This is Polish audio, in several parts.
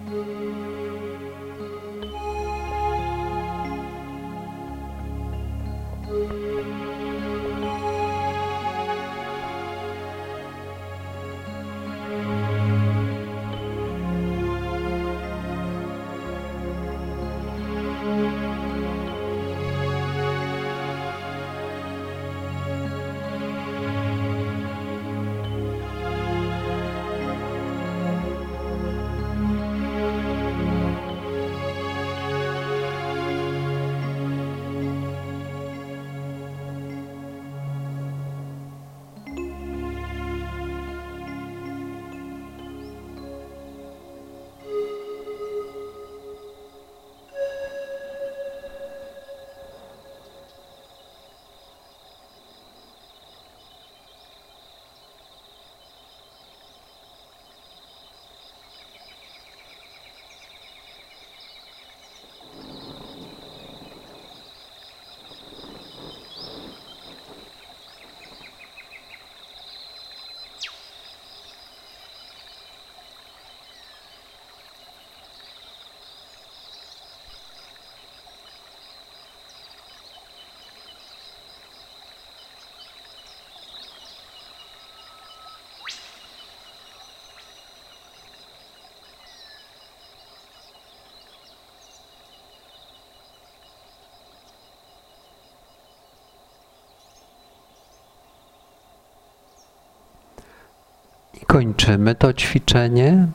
I kończymy to ćwiczenie.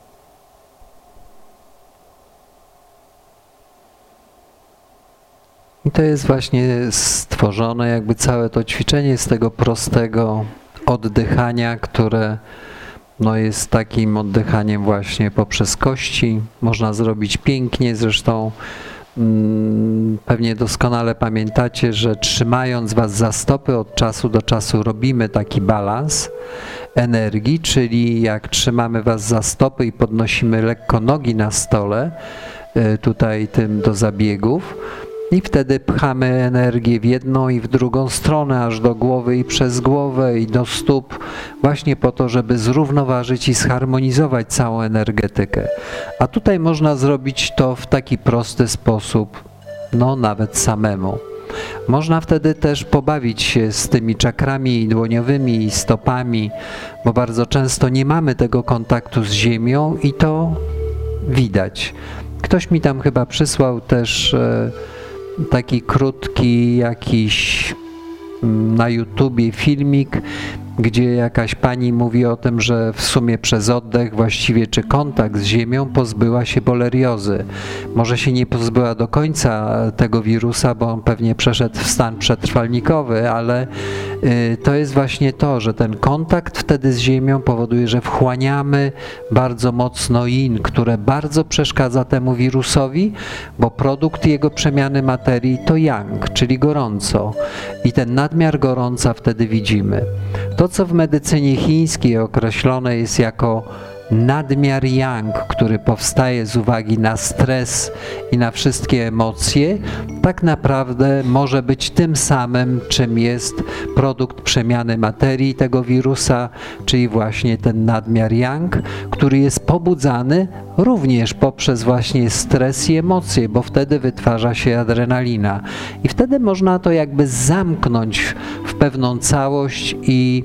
I to jest właśnie stworzone jakby całe to ćwiczenie z tego prostego oddychania, które jest takim oddychaniem właśnie poprzez kości. Można zrobić pięknie, zresztą pewnie doskonale pamiętacie, że trzymając Was za stopy od czasu do czasu robimy taki balans energii, czyli jak trzymamy Was za stopy i podnosimy lekko nogi na stole, tutaj tym do zabiegów, i wtedy pchamy energię w jedną i w drugą stronę, aż do głowy i przez głowę i do stóp, właśnie po to, żeby zrównoważyć i zharmonizować całą energetykę. A tutaj można zrobić to w taki prosty sposób, nawet samemu. Można wtedy też pobawić się z tymi czakrami dłoniowymi i stopami, bo bardzo często nie mamy tego kontaktu z ziemią i to widać. Ktoś mi tam chyba przysłał też taki krótki jakiś na YouTubie filmik, gdzie jakaś pani mówi o tym, że w sumie przez oddech właściwie czy kontakt z ziemią pozbyła się boleriozy. Może się nie pozbyła do końca tego wirusa, bo on pewnie przeszedł w stan przetrwalnikowy, ale to jest właśnie to, że ten kontakt wtedy z ziemią powoduje, że wchłaniamy bardzo mocno yin, które bardzo przeszkadza temu wirusowi, bo produkt jego przemiany materii to yang, czyli gorąco. I ten nadmiar gorąca wtedy widzimy. To, co w medycynie chińskiej określone jest jako nadmiar yang, który powstaje z uwagi na stres i na wszystkie emocje, tak naprawdę może być tym samym, czym jest produkt przemiany materii tego wirusa, czyli właśnie ten nadmiar yang, który jest pobudzany również poprzez właśnie stres i emocje, bo wtedy wytwarza się adrenalina. I wtedy można to jakby zamknąć w pewną całość i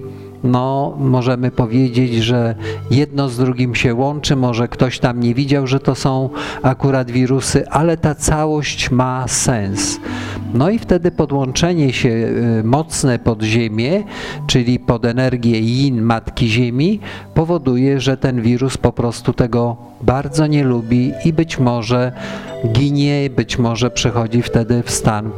możemy powiedzieć, że jedno z drugim się łączy, może ktoś tam nie widział, że to są akurat wirusy, ale ta całość ma sens. I wtedy podłączenie się mocne pod ziemię, czyli pod energię yin Matki Ziemi, powoduje, że ten wirus po prostu tego bardzo nie lubi i być może ginie, być może przechodzi wtedy w stan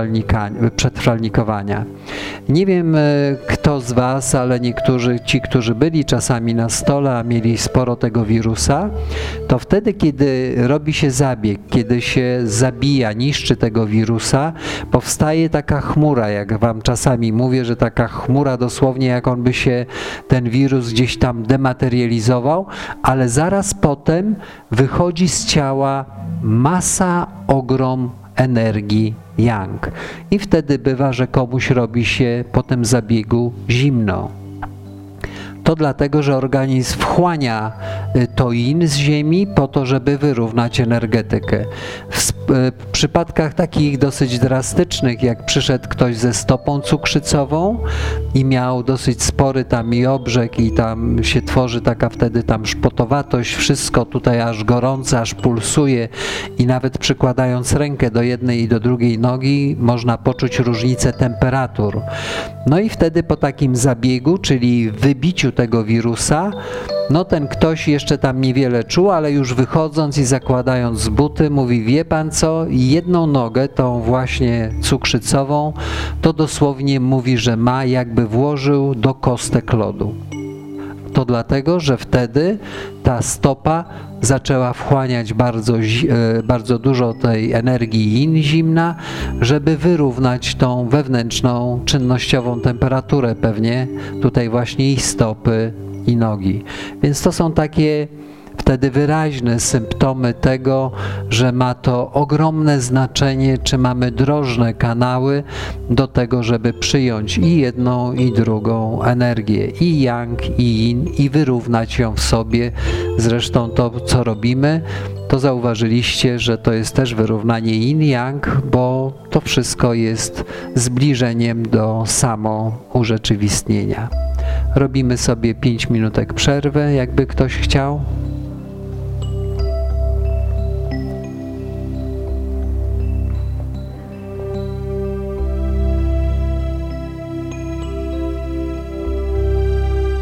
przetrwalnikowania. Nie wiem, kto z Was, ale ci, którzy byli czasami na stole, a mieli sporo tego wirusa, to wtedy, kiedy robi się zabieg, kiedy się zabija, niszczy tego wirusa, powstaje taka chmura, jak Wam czasami mówię, że taka chmura dosłownie, jak on by się, ten wirus gdzieś tam dematerializował, ale zaraz potem wychodzi z ciała masa, ogrom energii yang. I wtedy bywa, że komuś robi się po tym zabiegu zimno. To dlatego, że organizm wchłania to yin z ziemi po to, żeby wyrównać energetykę. W przypadkach takich dosyć drastycznych, jak przyszedł ktoś ze stopą cukrzycową i miał dosyć spory tam i obrzeg i tam się tworzy taka wtedy tam szpotowatość, wszystko tutaj aż gorące, aż pulsuje i nawet przykładając rękę do jednej i do drugiej nogi można poczuć różnicę temperatur. No i wtedy po takim zabiegu, czyli wybiciu tego wirusa, no ten ktoś jeszcze tam niewiele czuł, ale już wychodząc i zakładając buty, mówi, wie pan co, jedną nogę, tą właśnie cukrzycową, to dosłownie mówi, że ma, jakby włożył do kostek lodu. To dlatego, że wtedy ta stopa zaczęła wchłaniać bardzo dużo tej energii yin zimna, żeby wyrównać tą wewnętrzną, czynnościową temperaturę pewnie tutaj właśnie i stopy, i nogi. Więc to są takie wtedy wyraźne symptomy tego, że ma to ogromne znaczenie, czy mamy drożne kanały do tego, żeby przyjąć i jedną, i drugą energię, i yang, i yin, i wyrównać ją w sobie. Zresztą to, co robimy, to zauważyliście, że to jest też wyrównanie yin-yang, bo to wszystko jest zbliżeniem do samourzeczywistnienia. Robimy sobie 5 minutek przerwy, jakby ktoś chciał.